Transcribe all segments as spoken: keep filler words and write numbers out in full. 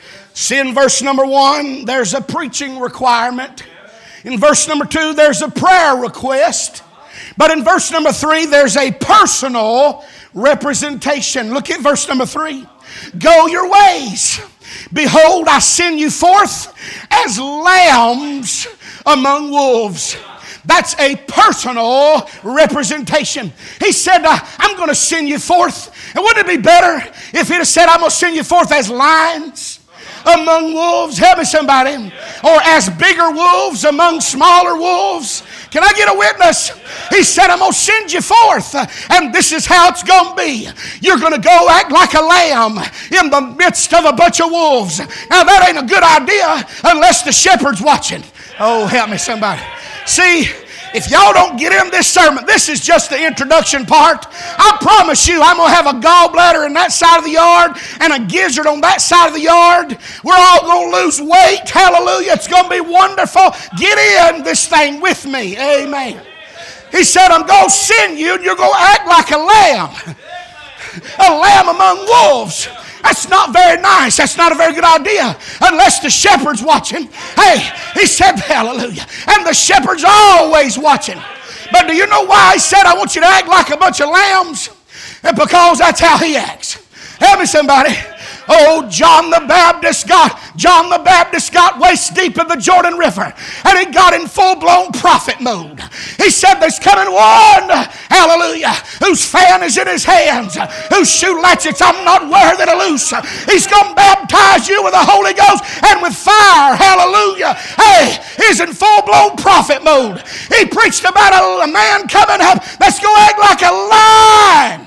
See, in verse number one, there's a preaching requirement. In verse number two, there's a prayer request. But in verse number three, there's a personal representation. Look at verse number three. Go your ways. Behold, I send you forth as lambs among wolves. That's a personal representation. He said, uh, I'm going to send you forth. And wouldn't it be better if he'd have said, I'm going to send you forth as lions among wolves? Help me somebody. Or as bigger wolves among smaller wolves. Can I get a witness? He said, I'm going to send you forth. And this is how it's going to be. You're going to go act like a lamb in the midst of a bunch of wolves. Now that ain't a good idea unless the shepherd's watching. Oh, help me somebody. See, if y'all don't get in this sermon, this is just the introduction part. I promise you, I'm going to have a gallbladder in that side of the yard and a gizzard on that side of the yard. We're all going to lose weight. Hallelujah. It's going to be wonderful. Get in this thing with me. Amen. He said, I'm going to send you and you're going to act like a lamb. A lamb among wolves. That's not very nice. That's not a very good idea unless the shepherd's watching. Hey, he said, hallelujah. And the shepherd's always watching. But do you know why he said, I want you to act like a bunch of lambs? And because that's how he acts. Help me somebody. Oh, John the Baptist got, John the Baptist got waist deep in the Jordan River. And he got in full-blown prophet mode. He said, there's coming one, hallelujah, whose fan is in his hands, whose shoe latchets I'm not worthy to loose. He's going to baptize you with the Holy Ghost and with fire, hallelujah. Hey, he's in full-blown prophet mode. He preached about a, a man coming up that's going to act like a lion.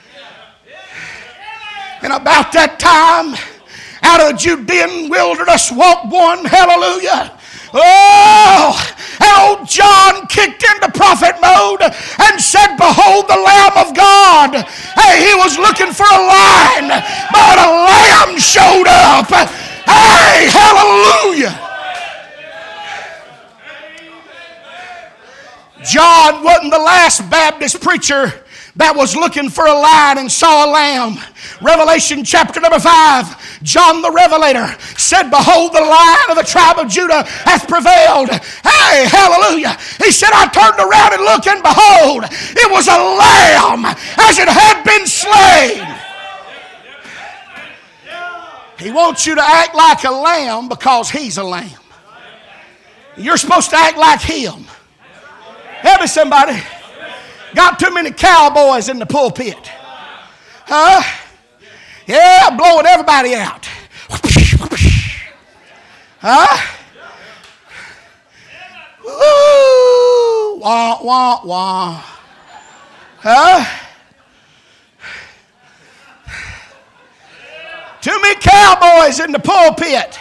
And about that time, out of the Judean wilderness walked one, hallelujah. Oh, and old John kicked into prophet mode and said, behold the Lamb of God. Hey, he was looking for a lion, but a lamb showed up. Hey, hallelujah. John wasn't the last Baptist preacher that was looking for a lion and saw a lamb. Revelation chapter number five, John the Revelator said, behold, the Lion of the tribe of Judah hath prevailed. Hey, hallelujah. He said, I turned around and looked, and behold, it was a lamb as it had been slain. He wants you to act like a lamb because he's a lamb. You're supposed to act like him. Help me somebody. Got too many cowboys in the pulpit. Huh? Yeah, blowing everybody out. Huh? Ooh, wah, wah, wah. Huh? Too many cowboys in the pulpit.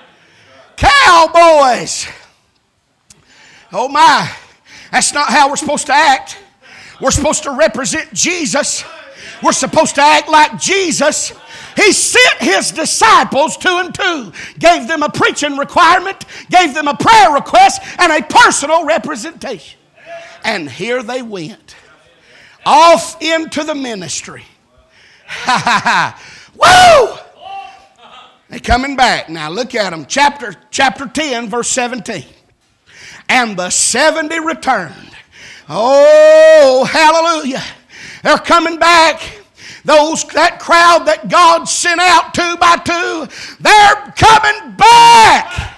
Cowboys. Oh my, that's not how we're supposed to act. We're supposed to represent Jesus. We're supposed to act like Jesus. He sent his disciples two and two, gave them a preaching requirement, gave them a prayer request, and a personal representation. And here they went, off into the ministry. Ha ha ha. Woo! They're coming back. Now look at them. Chapter, chapter ten, verse seventeen. And the seventy returned. Oh, hallelujah. They're coming back. Those, that crowd that God sent out two by two, they're coming back.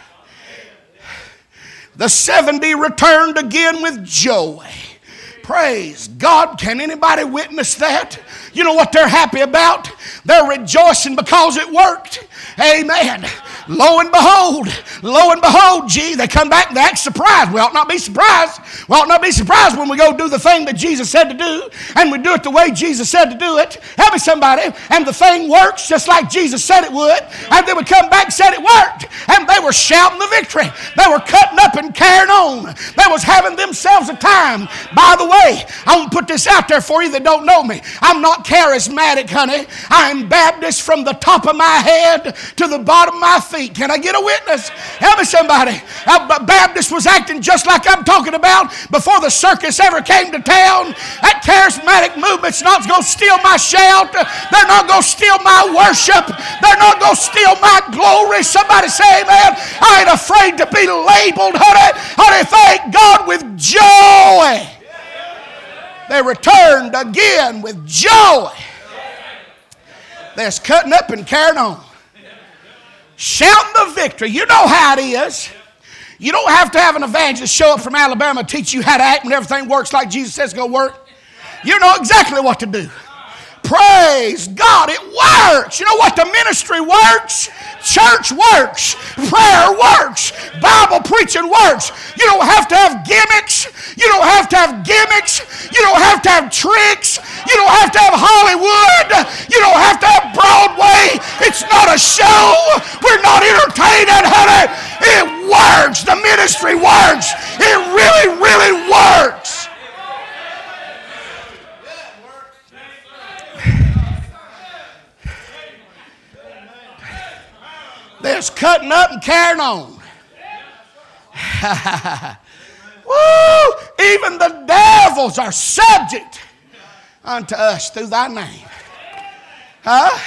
The seventy returned again with joy. Praise God. Can anybody witness that? You know what they're happy about? They're rejoicing because it worked. Amen. Lo and behold, lo and behold, gee, they come back and they act surprised. We ought not be surprised. We ought not be surprised when we go do the thing that Jesus said to do, and we do it the way Jesus said to do it. Help me somebody. And the thing works just like Jesus said it would. And they would come back and said it worked. And they were shouting the victory. They were cutting up and carrying on. They was having themselves a time. By the way, I want to put this out there for you that don't know me. I'm not charismatic, honey. I'm Baptist from the top of my head to the bottom of my feet. feet. Can I get a witness? Help me somebody. Uh, Baptist was acting just like I'm talking about before the circus ever came to town. That charismatic movement's not going to steal my shout. They're not going to steal my worship. They're not going to steal my glory. Somebody say amen. I ain't afraid to be labeled, honey. Honey, thank God with joy. They returned again with joy. They're cutting up and carrying on. Shouting the victory. You know how it is. You don't have to have an evangelist show up from Alabama to teach you how to act when everything works like Jesus says it's going to work. You know exactly what to do. Praise God, it works. You know what? The ministry works. Church works. Prayer works. Bible preaching works. You don't have to have gimmicks. You don't have to have gimmicks. You don't have to have tricks. You don't have to have Hollywood. You don't have to have Broadway. It's not a show. We're not entertaining, honey. It works. The ministry works. It really, really works. There's cutting up and carrying on. Woo! Even the devils are subject unto us through thy name. Huh?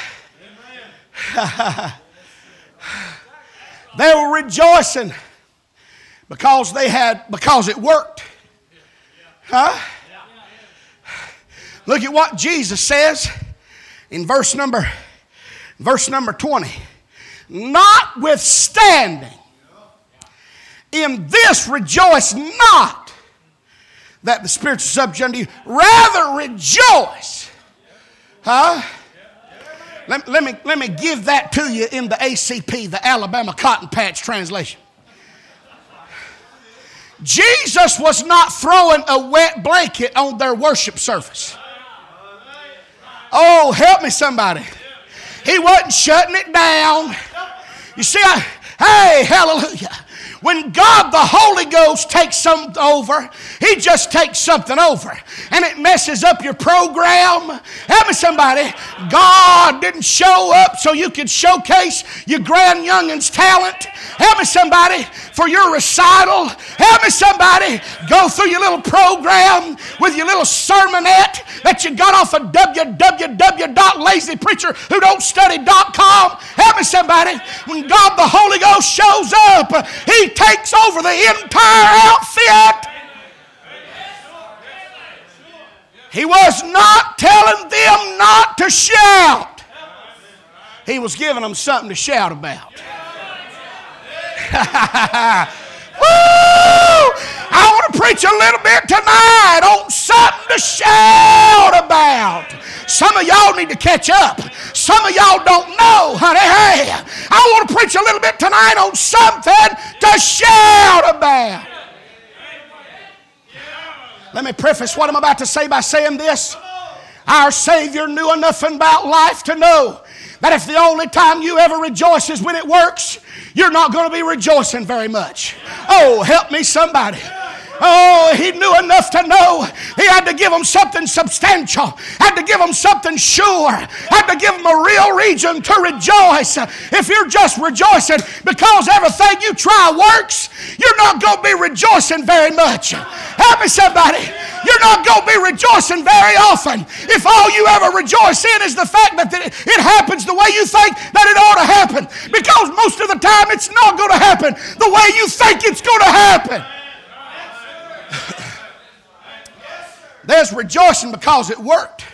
They were rejoicing because they had because it worked. Huh? Look at what Jesus says in verse number verse number twenty. Notwithstanding, in this rejoice not that the spirits are subject unto you. Rather rejoice. Huh? Let, let, me, let me give that to you in the A C P, the Alabama Cotton Patch translation. Jesus was not throwing a wet blanket on their worship service. Oh, help me somebody. He wasn't shutting it down. You see, I, hey, hallelujah. When God the Holy Ghost takes something over, He just takes something over. And it messes up your program. Help me somebody. God didn't show up so you could showcase your grand youngin's talent. Help me somebody for your recital. Help me somebody go through your little program with your little sermonette that you got off of w w w dot lazy preacher who don't study dot com. Help me somebody. When God the Holy Ghost shows up, He takes over the entire outfit. He was not telling them not to shout. He was giving them something to shout about. Woo! I want to preach a little bit tonight on something to shout about. Some of y'all need to catch up. Some of y'all don't know, honey. Hey, I want to preach a little bit tonight on something to shout about. Let me preface what I'm about to say by saying this. Our Savior knew enough about life to know that if the only time you ever rejoice is when it works, you're not going to be rejoicing very much. Oh, help me somebody. Oh, He knew enough to know He had to give them something substantial, had to give them something sure, had to give them a real reason to rejoice. If you're just rejoicing because everything you try works, you're not going to be rejoicing very much. Help me somebody. You're not going to be rejoicing very often if all you ever rejoice in is the fact that it happens the way you think that it ought to happen. Because most of the time it's not going to happen the way you think it's going to happen. There's rejoicing because it worked.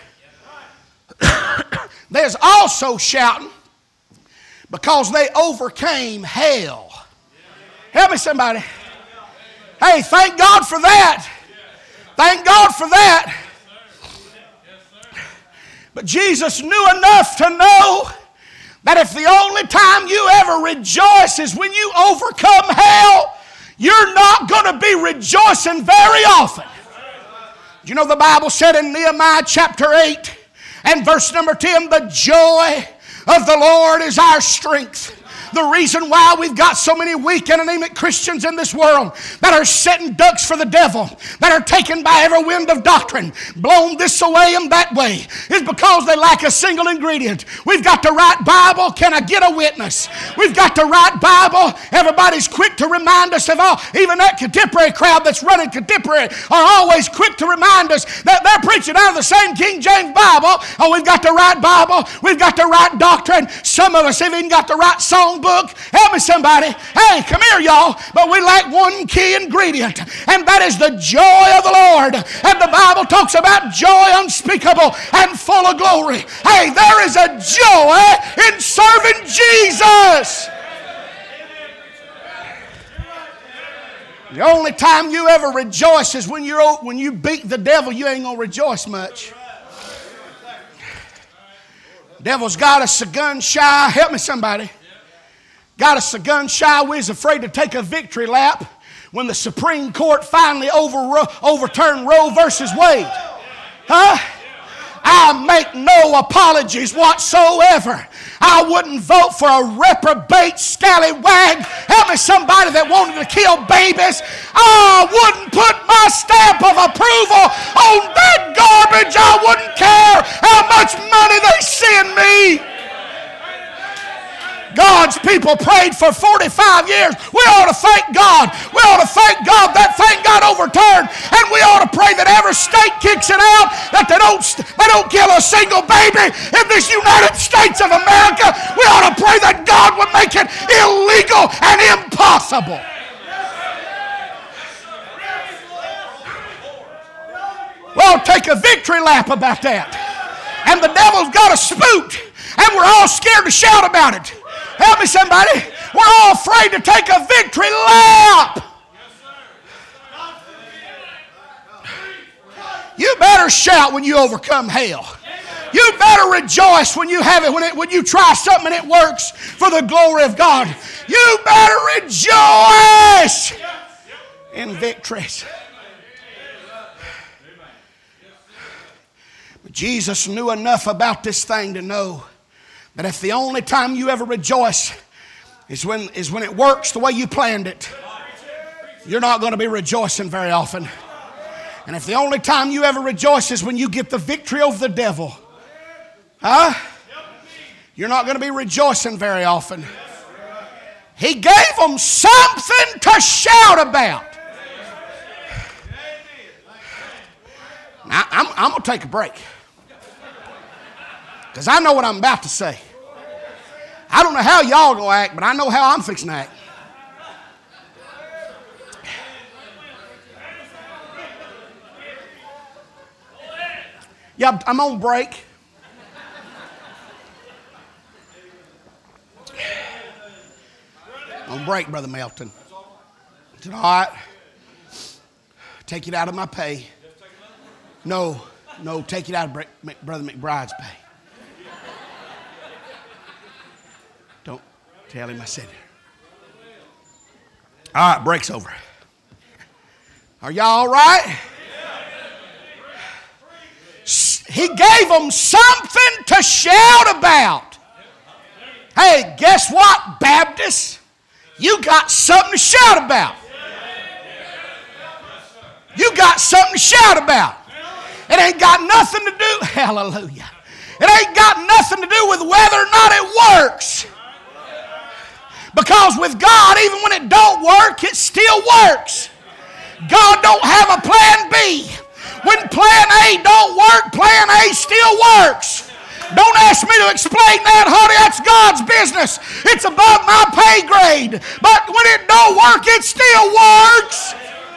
There's also shouting because they overcame hell. Help me somebody. Hey, thank God for that. Thank God for that. But Jesus knew enough to know that if the only time you ever rejoice is when you overcome hell, you're not going to be rejoicing very often. You know the Bible said in Nehemiah chapter eight and verse number ten, the joy of the Lord is our strength. The reason why we've got so many weak and anemic Christians in this world that are setting ducks for the devil, that are taken by every wind of doctrine, blown this way and that way, is because they lack a single ingredient. We've got the right Bible. Can I get a witness? We've got the right Bible. Everybody's quick to remind us of all, even that contemporary crowd that's running contemporary are always quick to remind us that they're preaching out of the same King James Bible. Oh, we've got the right Bible. We've got the right doctrine. Some of us have even got the right song book. Help me somebody. Hey, come here, y'all. But we lack one key ingredient, and that is the joy of the Lord. And the Bible talks about joy unspeakable and full of glory. Hey, there is a joy in serving Jesus. The only time you ever rejoice is when you're when you beat the devil. You ain't gonna rejoice much. Devil's got us a gun shy. Help me somebody. Got us a gun shy. We was afraid to take a victory lap when the Supreme Court finally over, overturned Roe versus Wade. Huh? I make no apologies whatsoever. I wouldn't vote for a reprobate scallywag. Help me somebody that wanted to kill babies. I wouldn't put my stamp of approval on that garbage. I wouldn't care how much money they send me. God's people prayed for forty-five years. We ought to thank God. We ought to thank God that thing got overturned. And we ought to pray that every state kicks it out, that they don't, they don't kill a single baby in this United States of America. We ought to pray that God would make it illegal and impossible. Well, take a victory lap about that. And the devil's got a spook, and we're all scared to shout about it. Help me somebody. We're all afraid to take a victory lap. You better shout when you overcome hell. You better rejoice when you have it, when it, when you try something and it works for the glory of God. You better rejoice in victories. But Jesus knew enough about this thing to know that if the only time you ever rejoice is when, is when it works the way you planned it, you're not going to be rejoicing very often. And if the only time you ever rejoice is when you get the victory over the devil, huh? You're not going to be rejoicing very often. He gave them something to shout about. Now, I'm, I'm going to take a break, because I know what I'm about to say. I don't know how y'all going to act, but I know how I'm fixing to act. Yeah, I'm on break. On break, Brother Melton. Is it all right? Take it out of my pay. No, no, take it out of Brother McBride's pay. Don't tell him I said it. All right, break's over. Are y'all all right? He gave them something to shout about. Hey, guess what, Baptists? You got something to shout about. You got something to shout about. It ain't got nothing to do, hallelujah. It ain't got nothing to do with whether or not it works. Because with God, even when it don't work, it still works. God don't have a plan B. When plan A don't work, plan A still works. Don't ask me to explain that, honey. That's God's business. It's above my pay grade. But when it don't work, it still works.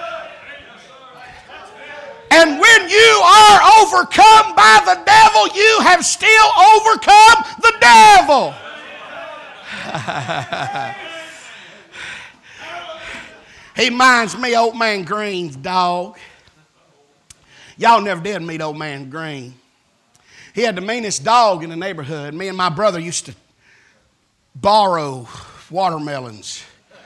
And when you are overcome by the devil, you have still overcome the devil. He reminds me of Old Man Green's dog. Y'all never did meet Old Man Green. He had the meanest dog in the neighborhood. Me and my brother used to borrow watermelons.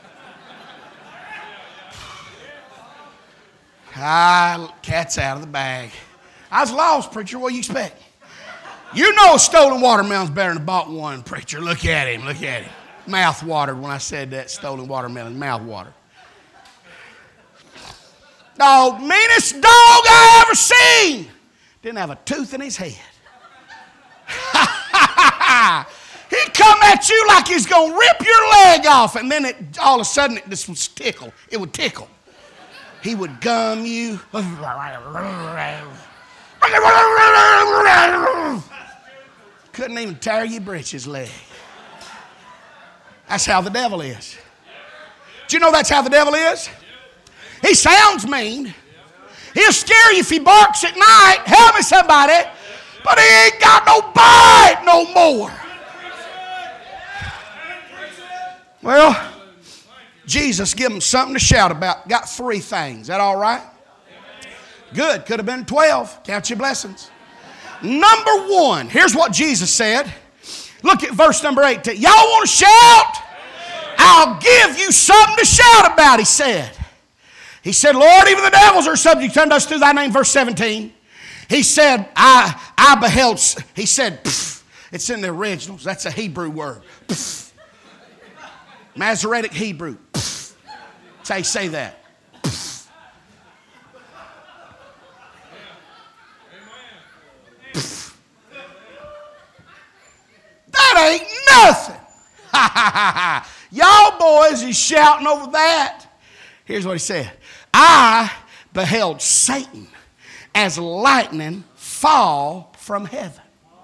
Ah, cat's out of the bag. I was lost, preacher. What do you expect? You know a stolen watermelon's better than a bought one, preacher. Look at him. Look at him. Mouth watered when I said that, stolen watermelon, mouth water. Dog, meanest dog I ever seen. Didn't have a tooth in his head. He'd come at you like he's going to rip your leg off, and then it, all of a sudden it just would tickle. It would tickle. He would gum you. Couldn't even tear your britches leg. That's how the devil is. Do you know that's how the devil is? He sounds mean. He'll scare you if he barks at night. Help me, somebody. But he ain't got no bite no more. Well, Jesus give them something to shout about. Got three things. Is that all right? Good. Could have been twelve. Count your blessings. Number one. Here's what Jesus said. Look at verse number eighteen. Y'all want to shout? I'll give you something to shout about, he said. He said, Lord, even the devils are subject unto us through thy name. Verse seventeen. He said, I, I beheld. He said, pff, it's in the originals. That's a Hebrew word. Pff. Masoretic Hebrew. Pff. That's how you say that. Pff. Pff. That ain't nothing. Y'all boys is shouting over that. Here's what he said. I beheld Satan as lightning fall from heaven.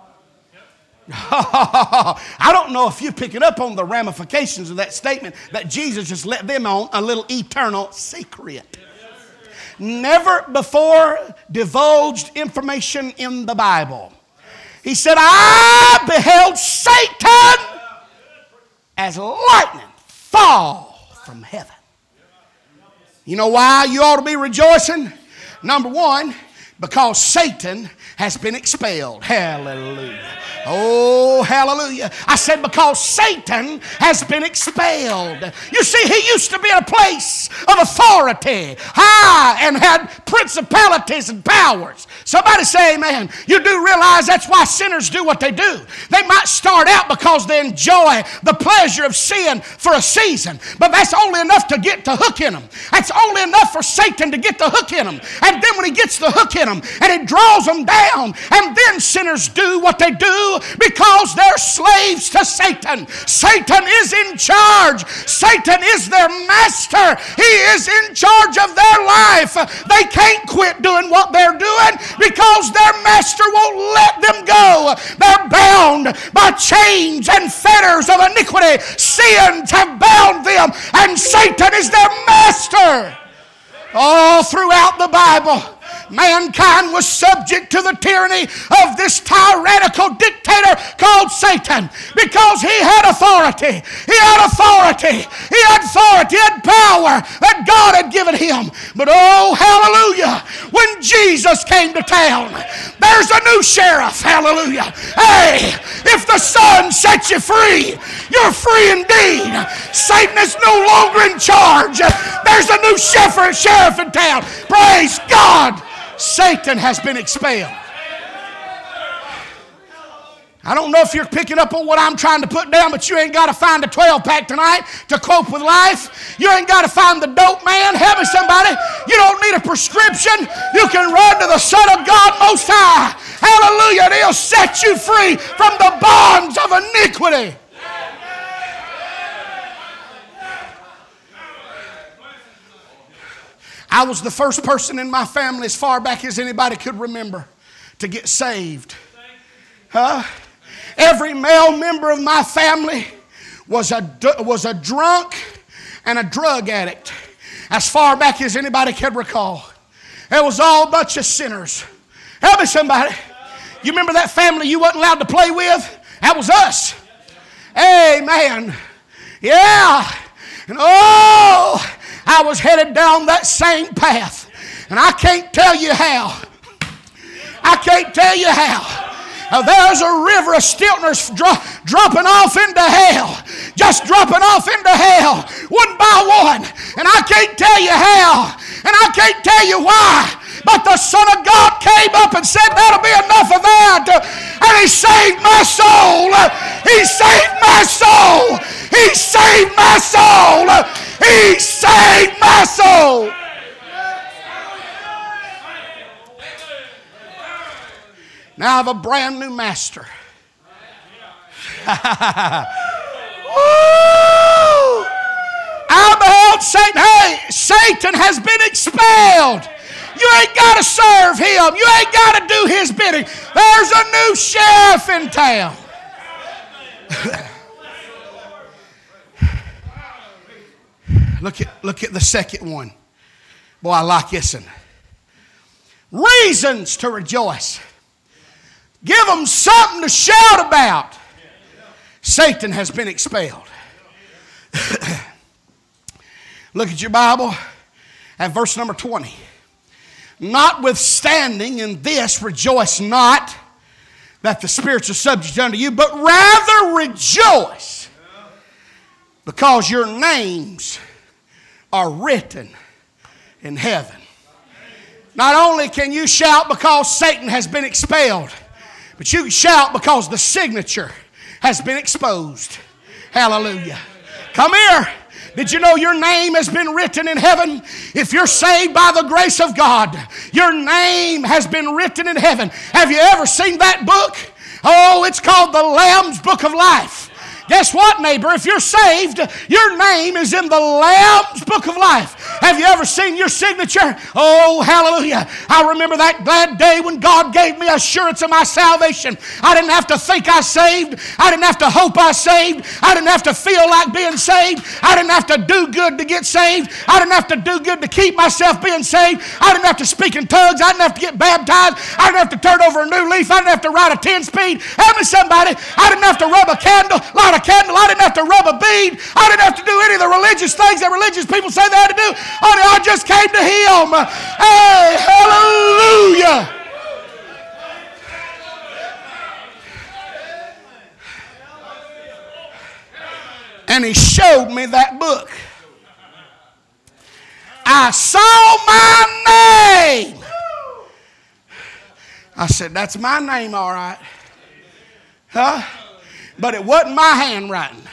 I don't know if you're picking up on the ramifications of that statement that Jesus just let them on a little eternal secret. Never before divulged information in the Bible. He said, I beheld Satan as lightning fall from heaven. You know why you ought to be rejoicing? Number one, because Satan has been expelled. Hallelujah. Oh, hallelujah. I said because Satan has been expelled. You see, he used to be in a place of authority, high, and had principalities and powers. Somebody say amen. You do realize that's why sinners do what they do. They might start out because they enjoy the pleasure of sin for a season, but that's only enough to get the hook in them. That's only enough for Satan to get the hook in them. And then when he gets the hook in them and it draws them down, and then sinners do what they do because they're slaves to Satan. Satan is in charge. Satan is their master. He is in charge of their life. They can't quit doing what they're doing because their master won't let them go. They're bound by chains and fetters of iniquity. Sins have bound them, and Satan is their master. All throughout the Bible, mankind was subject to the tyranny of this tyrannical dictator called Satan because he had authority. He had authority. He had authority. He had power that God had given him. But oh, hallelujah, when Jesus came to town, there's a new sheriff. Hallelujah. Hey, if the Son sets you free, you're free indeed. Satan is no longer in charge. There's a new sheriff in town. Praise God. Satan has been expelled. I don't know if you're picking up on what I'm trying to put down, but you ain't got to find a twelve pack tonight to cope with life. You ain't got to find the dope man. Help me, somebody. You don't need a prescription. You can run to the Son of God Most High. Hallelujah. And he'll set you free from the bonds of iniquity. I was the first person in my family as far back as anybody could remember to get saved. Huh? Every male member of my family was a, was a drunk and a drug addict as far back as anybody could recall. It was all a bunch of sinners. Help me, somebody. You remember that family you wasn't allowed to play with? That was us. Amen. Yeah. And oh, I was headed down that same path. And I can't tell you how. I can't tell you how. Now, there's a river of Stiltners dro- dropping off into hell. Just dropping off into hell. One by one. And I can't tell you how. And I can't tell you why. But the Son of God came up and said, that'll be enough of that. And he saved my soul. He saved my soul. He saved my soul. He saved my soul. Now I have a brand new master. Woo! I beheld Satan. Hey, Satan has been expelled. You ain't got to serve him. You ain't got to do his bidding. There's a new sheriff in town. Look at, look at the second one. Boy, I like this one. Reasons to rejoice. Give them something to shout about. Satan has been expelled. Look at your Bible at verse number twenty. Notwithstanding in this rejoice not that the spirits are subject unto you, but rather rejoice because your names are written in heaven. Not only can you shout because Satan has been expelled, but you can shout because the signature has been exposed. Hallelujah. Come here. Did you know your name has been written in heaven? If you're saved by the grace of God, your name has been written in heaven. Have you ever seen that book? Oh, it's called the Lamb's Book of Life. Guess what, neighbor? If you're saved, your name is in the Lamb's Book of Life. Have you ever seen your signature? Oh, hallelujah. I remember that glad day when God gave me assurance of my salvation. I didn't have to think I saved. I didn't have to hope I saved. I didn't have to feel like being saved. I didn't have to do good to get saved. I didn't have to do good to keep myself being saved. I didn't have to speak in tongues. I didn't have to get baptized. I didn't have to turn over a new leaf. I didn't have to ride a ten-speed. Help me somebody. I didn't have to rub a candle, light a candle. I didn't have to rub a bead. I didn't have to do any of the religious things that religious people say they had to do. Honey, I just came to him. Hey, hallelujah. And he showed me that book. I saw my name. I said, that's my name, all right. Huh? But it wasn't my handwriting.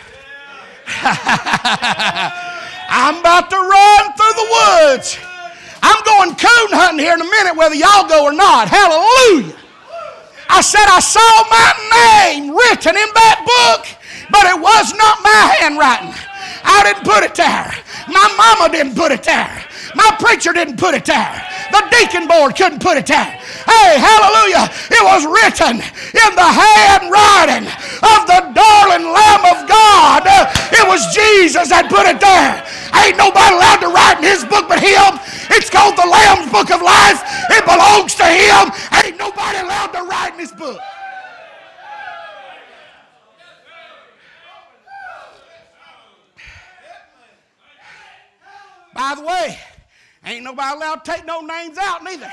I'm about to run through the woods. I'm going coon hunting here in a minute, whether y'all go or not. Hallelujah. I said I saw my name written in that book, but it was not my handwriting. I didn't put it there. My mama didn't put it there. My preacher didn't put it there. The deacon board couldn't put it there. Hey, hallelujah. It was written in the handwriting of the darling Lamb of God. It was Jesus that put it there. Ain't nobody allowed to write in his book but him. It's called the Lamb's Book of Life. It belongs to him. Ain't nobody allowed to write in his book. By the way, ain't nobody allowed to take no names out neither.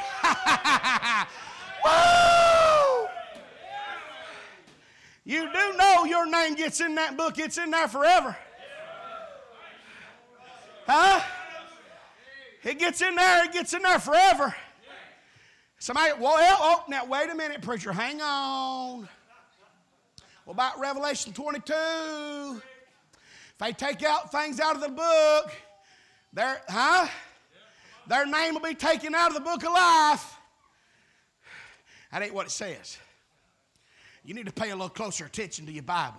Woo! You do know your name gets in that book. It's in there forever. Huh? It gets in there. It gets in there forever. Somebody, well, oh, now wait a minute, preacher. Hang on. What about Revelation twenty-two? If they take out things out of the book, their, huh? Their name will be taken out of the book of life. That ain't what it says. You need to pay a little closer attention to your Bible.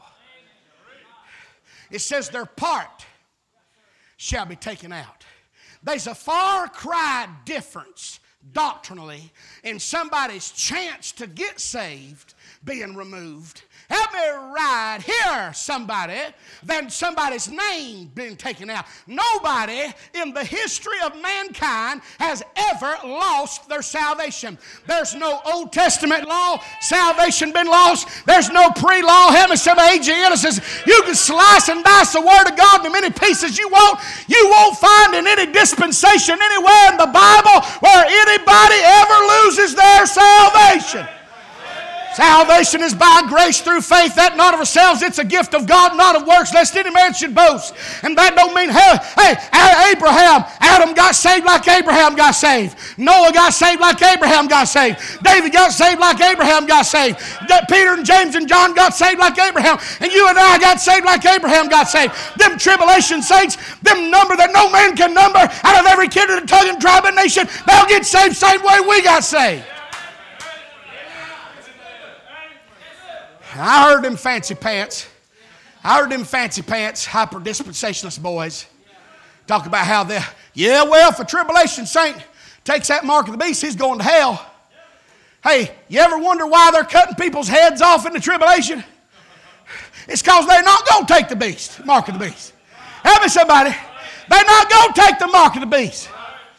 It says their part shall be taken out. There's a far cry difference doctrinally in somebody's chance to get saved being removed. Help me right here, somebody, than somebody's name being taken out. Nobody in the history of mankind has ever lost their salvation. There's no Old Testament law, salvation been lost. There's no pre-law. Help me, some age of innocence. You can slice and dice the Word of God in many pieces you want. You won't find in any dispensation anywhere in the Bible where anybody ever loses their salvation. Salvation is by grace through faith, that not of ourselves. It's a gift of God, not of works, lest any man should boast. And that don't mean, hey, hey, Abraham, Adam got saved like Abraham got saved. Noah got saved like Abraham got saved. David got saved like Abraham got saved. Peter and James and John got saved like Abraham. And you and I got saved like Abraham got saved. Them tribulation saints, them number that no man can number, out of every kid and tongue and tribe and nation, they'll get saved same way we got saved. I heard them fancy pants. I heard them fancy pants, hyper dispensationalist boys talk about how they, yeah, well, if a tribulation saint takes that mark of the beast, he's going to hell. Hey, you ever wonder why they're cutting people's heads off in the tribulation? It's because they're not going to take the beast, mark of the beast. Help me, somebody. They're not going to take the mark of the beast.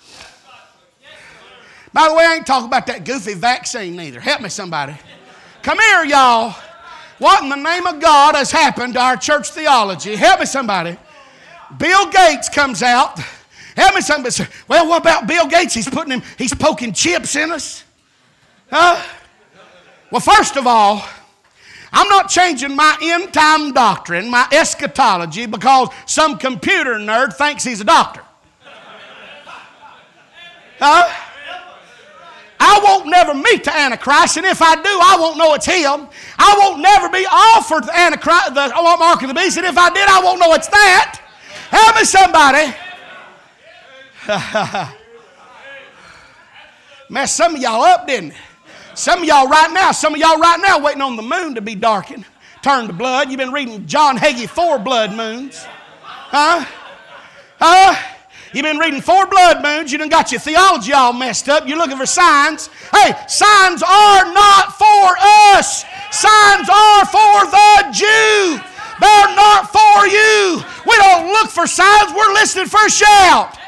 By the way, I ain't talking about that goofy vaccine neither. Help me, somebody. Come here, y'all. What in the name of God has happened to our church theology? Help me, somebody. Bill Gates comes out. Help me, somebody. Well, what about Bill Gates? He's putting him, he's poking chips in us. Huh? Well, first of all, I'm not changing my end time doctrine, my eschatology, because some computer nerd thinks he's a doctor. Huh? I won't never meet the Antichrist, and if I do, I won't know it's him. I won't never be offered the Antichrist, the mark of the beast, and if I did, I won't know it's that. Help me, somebody. Messed some of y'all up, didn't it? Some of y'all right now, some of y'all right now waiting on the moon to be darkened, turned to blood. You've been reading John Hagee, four blood moons. Huh? Huh? You've been reading four blood moons. You done got your theology all messed up. You're looking for signs. Hey, signs are not for us. Signs are for the Jew. They're not for you. We don't look for signs. We're listening for a shout.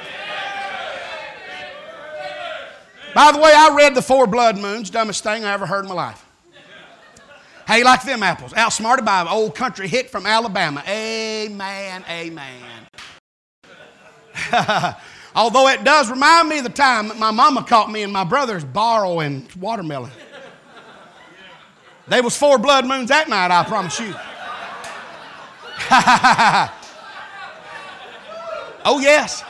By the way, I read the four blood moons. Dumbest thing I ever heard in my life. How you like them apples? Outsmarted by an old country hick from Alabama. Amen, amen. Although it does remind me of the time that my mama caught me and my brothers borrowing watermelon. There was four blood moons that night, I promise you. Oh, yes.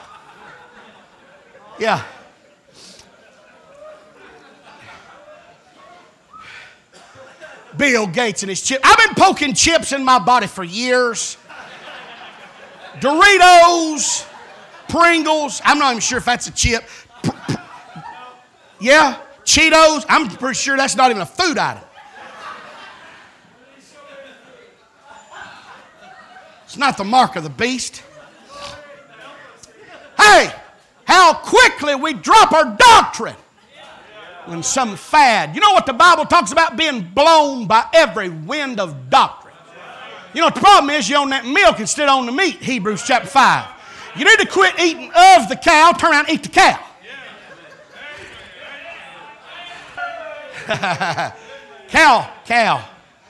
Yeah. Bill Gates and his chips. I've been poking chips in my body for years. Doritos, Pringles. I'm not even sure if that's a chip. Yeah, Cheetos. I'm pretty sure that's not even a food item. It's not the mark of the beast. Hey, how quickly we drop our doctrine when some fad. You know what the Bible talks about? Being blown by every wind of doctrine. You know what the problem is? You're on that milk instead of on the meat, Hebrews chapter five. You need to quit eating of the cow, turn around and eat the cow. Cow, cow.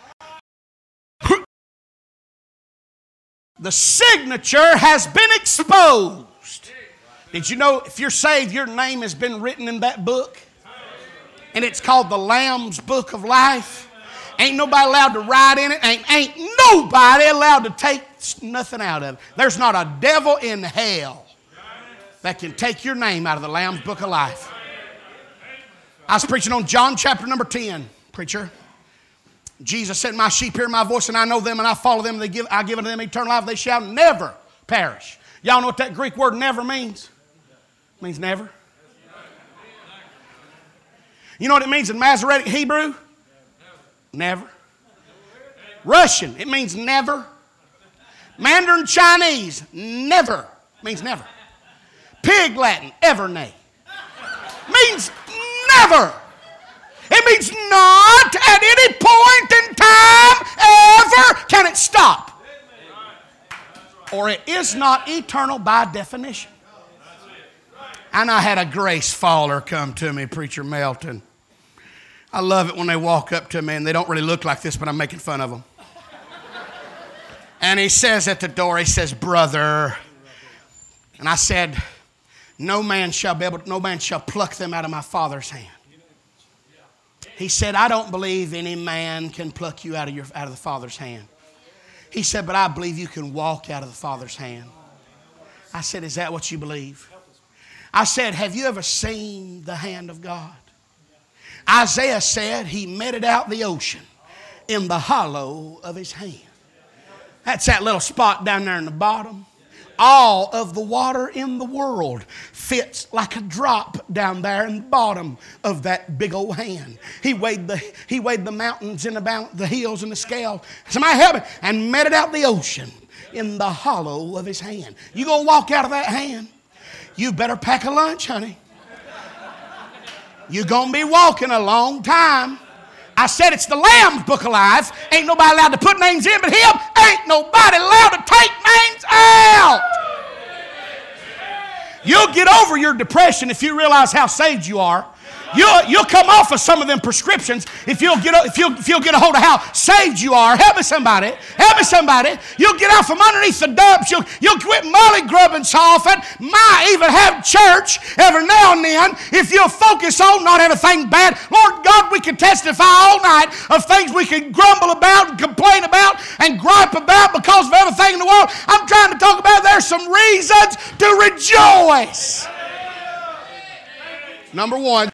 The signature has been exposed. Did you know if you're saved, your name has been written in that book? And it's called the Lamb's Book of Life. Ain't nobody allowed to write in it. Ain't, ain't nobody allowed to take nothing out of it. There's not a devil in hell that can take your name out of the Lamb's Book of Life. I was preaching on John chapter number ten, preacher. Jesus said, my sheep hear my voice, and I know them, and I follow them. And they give, I give unto them eternal life. They shall never perish. Y'all know what that Greek word never means? It means never. You know what it means in Masoretic Hebrew? Never. Russian, it means never. Mandarin Chinese, never. Means never. Pig Latin, ever nay. Means never. It means not at any point in time ever can it stop. Or it is not eternal by definition. And I had a grace faller come to me, Preacher Melton. I love it when they walk up to me and they don't really look like this, but I'm making fun of them. And he says at the door, he says, brother. And I said, no man shall be able, no man shall pluck them out of my Father's hand. He said, I don't believe any man can pluck you out of, your, out of the Father's hand. He said, but I believe you can walk out of the Father's hand. I said, is that what you believe? I said, have you ever seen the hand of God? Isaiah said he meted out the ocean in the hollow of his hand. That's that little spot down there in the bottom. All of the water in the world fits like a drop down there in the bottom of that big old hand. He weighed the, he weighed the mountains and the, the hills and the scale. Somebody help me. And meted out the ocean in the hollow of his hand. You gonna walk out of that hand? You better pack a lunch, honey. You're gonna be walking a long time. I said it's the Lamb's Book of Life. Ain't nobody allowed to put names in but him. Ain't nobody allowed to take names out. You'll get over your depression if you realize how saved you are. You'll, you'll come off of some of them prescriptions if you'll get if you'll, if you'll get a hold of how saved you are. Help me somebody. Help me somebody. You'll get out from underneath the dumps. You'll, you'll quit molly grubbing so often. Might even have church every now and then if you'll focus on not anything bad. Lord God, we can testify all night of things we can grumble about and complain about and gripe about because of everything in the world. I'm trying to talk about there's some reasons to rejoice. Number one.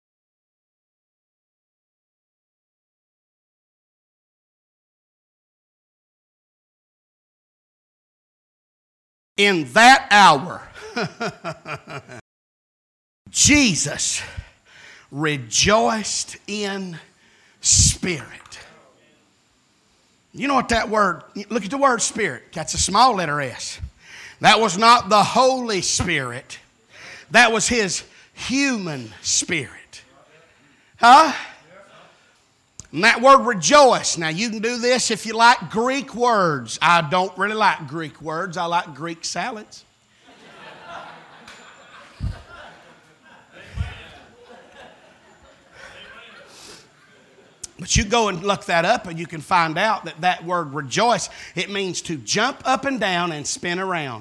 In that hour, Jesus rejoiced in spirit. You know what that word, look at the word spirit. That's a small letter S. That was not the Holy Spirit. That was his human spirit. Huh? And that word rejoice. Now you can do this if you like Greek words. I don't really like Greek words. I like Greek salads. But you go and look that up and you can find out that that word rejoice, it means to jump up and down and spin around.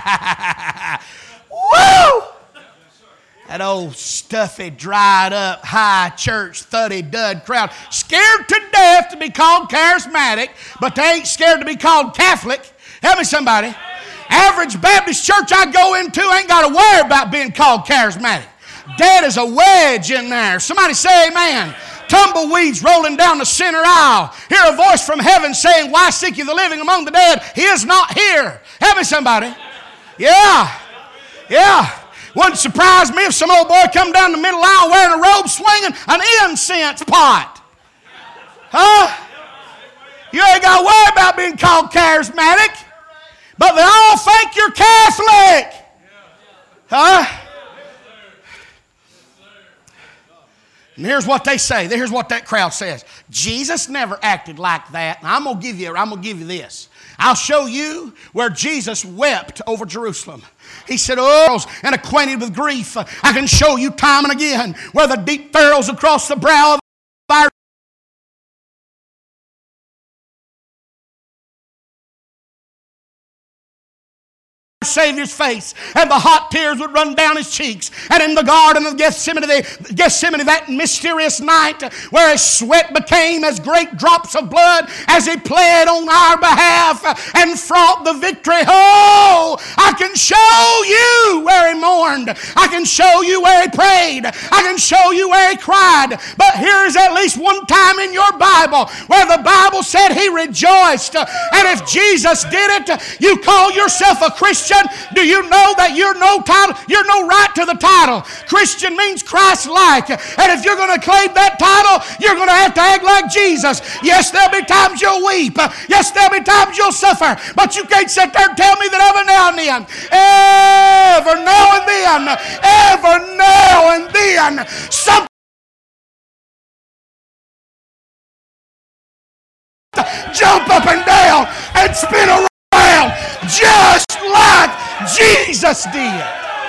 Woo! That old stuffy, dried up, high church, thuddy dud crowd, scared to death to be called charismatic, but they ain't scared to be called Catholic. Help me somebody. Average Baptist church I go into ain't got to worry about being called charismatic. Dead as a wedge in there. Somebody say amen. Tumbleweeds rolling down the center aisle. Hear a voice from heaven saying, why seek you the living among the dead? He is not here. Help me somebody. Yeah. Yeah. Wouldn't surprise me if some old boy come down the middle aisle wearing a robe swinging an incense pot. Huh? You ain't got to worry about being called charismatic. But they all think you're Catholic. Huh? And here's what they say. Here's what that crowd says. Jesus never acted like that. Now, I'm going to give you, I'm going to give you this. I'll show you where Jesus wept over Jerusalem. He said, oh, and acquainted with grief, I can show you time and again where the deep furrows across the brow of our Savior's face, and the hot tears would run down his cheeks. And in the garden of Gethsemane, Gethsemane, that mysterious night where his sweat became as great drops of blood as he pled on our behalf and fraught the victory. Oh, I can show you where he mourned. I can show you where he prayed. I can show you where he cried. But here's at least one time in your Bible where the Bible said he rejoiced. And if Jesus did it, you call yourself a Christian. Do you know that you're no title, you're no right to the title? Christian means Christ-like. And if you're going to claim that title, you're going to have to act like Jesus. Yes, there'll be times you'll weep. Yes, there'll be times you'll suffer. But you can't sit there and tell me that every now and then, ever now and then, ever now and then, something jump up and down and spin around just like Jesus did.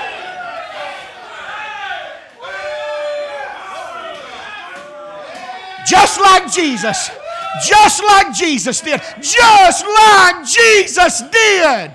Just like Jesus. Just like Jesus did. Just like Jesus did.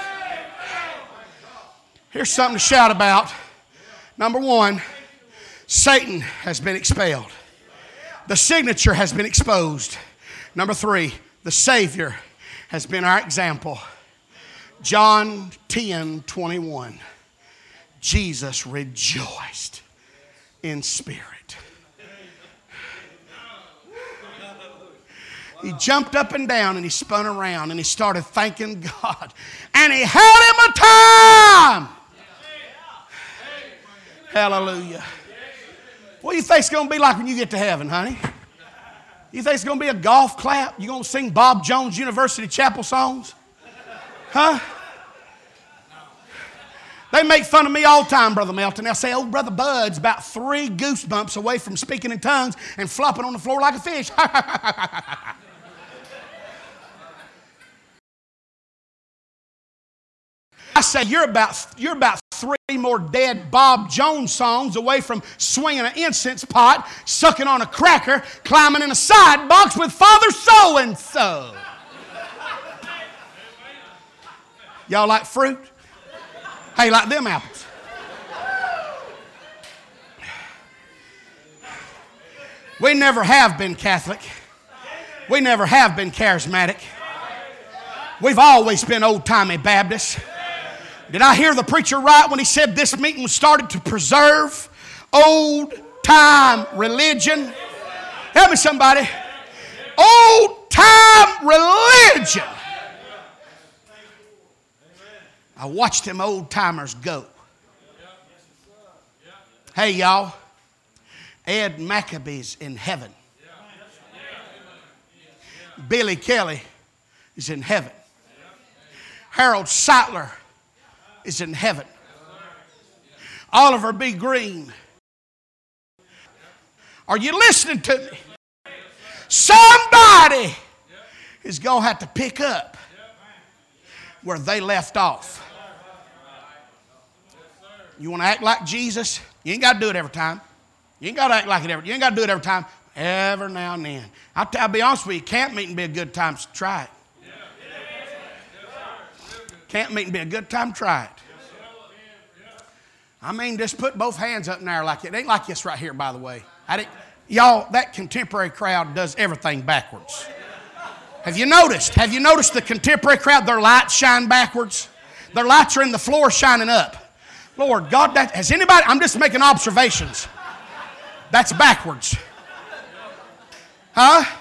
Here's something to shout about. Number one, Satan has been expelled. The signature has been exposed. Number three, the Savior has been our example. John ten twenty-one. Jesus rejoiced in spirit. He jumped up and down and he spun around and he started thanking God. And he had him a time. Hallelujah. What do you think it's going to be like when you get to heaven, honey? You think it's going to be a golf clap? You going to sing Bob Jones University Chapel songs? Huh? They make fun of me all the time, Brother Melton. They'll say, oh, Brother Bud's about three goosebumps away from speaking in tongues and flopping on the floor like a fish. I say, you're about, you're about three more dead Bob Jones songs away from swinging an incense pot, sucking on a cracker, climbing in a side box with Father so-and-so. Y'all like fruit? How you like them apples? We never have been Catholic. We never have been charismatic. We've always been old-timey Baptists. Did I hear the preacher right when he said this meeting was started to preserve old-time religion? Help me, somebody. Old-time religion. I watched them old-timers go. Hey, y'all. Ed Maccabee's in heaven. Billy Kelly is in heaven. Harold Sattler is in heaven. Oliver B. Green. Are you listening to me? Somebody is going to have to pick up where they left off. You want to act like Jesus? You ain't got to do it every time. You ain't got to act like it every. You ain't got to do it every time. Every now and then. I'll, t- I'll be honest with you. Camp meeting be a good time to try it. Camp meeting be a good time to try it. I mean, just put both hands up in there like it. It ain't like this right here, by the way. I didn't, y'all, that contemporary crowd does everything backwards. Have you noticed? Have you noticed the contemporary crowd? Their lights shine backwards. Their lights are in the floor shining up. Lord God, that has anybody? I'm just making observations. That's backwards. Huh?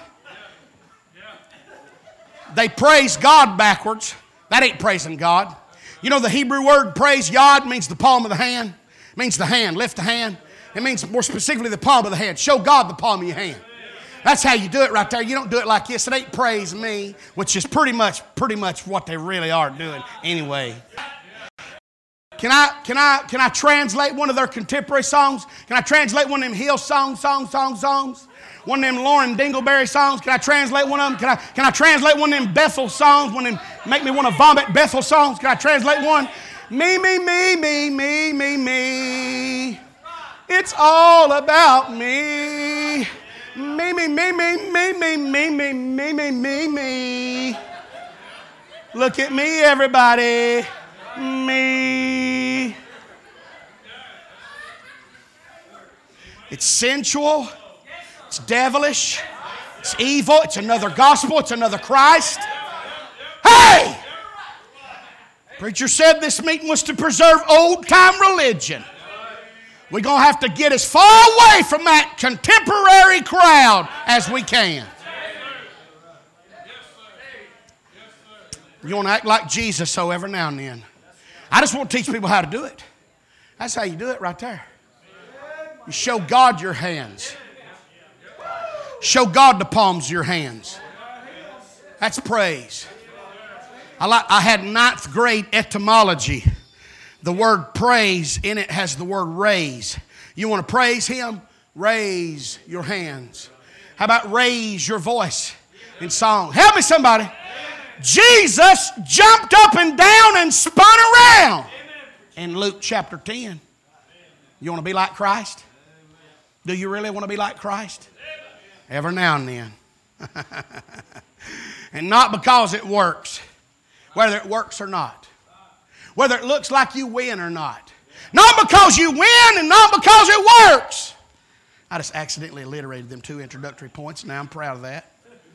They praise God backwards. That ain't praising God. You know the Hebrew word praise God means the palm of the hand. It means the hand. Lift the hand. It means more specifically the palm of the hand. Show God the palm of your hand. That's how you do it right there. You don't do it like this. It ain't praise me, which is pretty much pretty much what they really are doing anyway. Can I can I can I translate one of their contemporary songs? Can I translate one of them Hill songs, songs, songs, songs? One of them Lauren Dingleberry songs? Can I translate one of them? Can I can I translate one of them Bethel songs? One of them make me want to vomit Bethel songs? Can I translate one? Me, me, me, me, me, me, me. It's all about me. Me, me, me, me, me, me, me, me, me, me, me, me. Look at me, everybody. Me. It's sensual. It's devilish. It's evil. It's another gospel. It's another Christ. Hey! Preacher said this meeting was to preserve old-time religion. We're going to have to get as far away from that contemporary crowd as we can. You want to act like Jesus, so every now and then. I just want to teach people how to do it. That's how you do it right there. You show God your hands. Show God the palms of your hands. That's praise. I, like, I had ninth grade etymology. The word praise in it has the word raise. You want to praise Him? Raise your hands. How about raise your voice in song? Help me, somebody. Jesus jumped up and down and spun around in Luke chapter ten. You want to be like Christ? Do you really want to be like Christ? Every now and then. And not because it works, whether it works or not. Whether it looks like you win or not. Not because you win and not because it works. I just accidentally alliterated them two introductory points. Now I'm proud of that.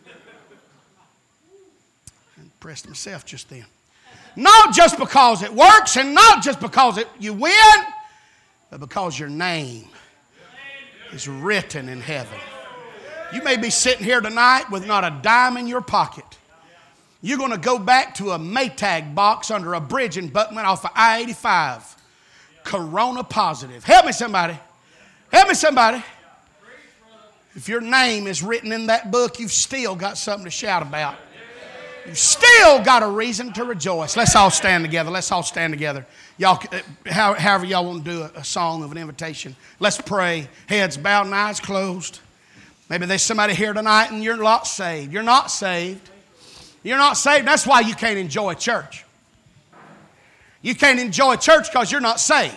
I impressed myself just then. Not just because it works and not just because it, you win, but because your name is written in heaven. You may be sitting here tonight with not a dime in your pocket. You're going to go back to a Maytag box under a bridge in Buckman off of I eighty-five. Corona positive. Help me somebody. Help me somebody. If your name is written in that book, you've still got something to shout about. You've still got a reason to rejoice. Let's all stand together. Let's all stand together. Y'all, however y'all want to do a, a song of an invitation. Let's pray. Heads bowed and eyes closed. Maybe there's somebody here tonight and you're not saved. You're not saved. You're not saved. That's why you can't enjoy church. You can't enjoy church because you're not saved.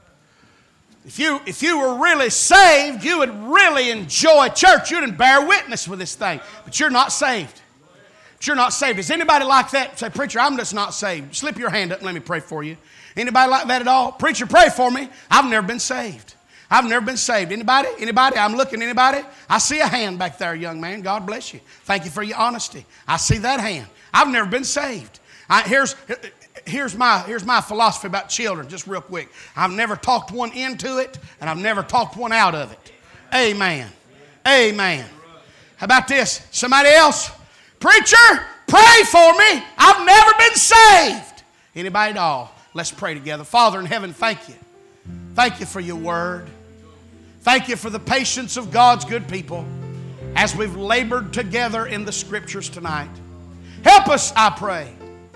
If you, if you were really saved, you would really enjoy church. You'd bear witness with this thing. But you're not saved. But you're not saved. Is anybody like that? Say, preacher, I'm just not saved. Slip your hand up and let me pray for you. Anybody like that at all? Preacher, pray for me. I've never been saved. I've never been saved. Anybody? Anybody? I'm looking. Anybody? I see a hand back there, young man. God bless you. Thank you for your honesty. I see that hand. I've never been saved. I, here's, here's, my, here's my philosophy about children, just real quick. I've never talked one into it, and I've never talked one out of it. Amen. Amen. How about this? Somebody else? Preacher, pray for me. I've never been saved. Anybody at all? Let's pray together. Father in heaven, thank you. Thank you for your word. Thank you for the patience of God's good people as we've labored together in the scriptures tonight. Help us, I pray.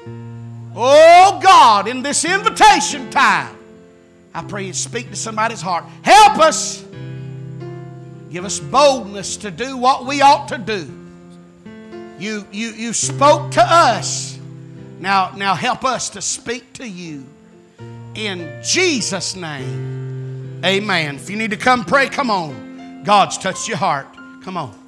Oh God, in this invitation time, I pray you speak to somebody's heart. Help us. Give us boldness to do what we ought to do. You, you, you spoke to us. Now, now help us to speak to you. In Jesus' name, amen. If you need to come pray, come on. God's touched your heart. Come on.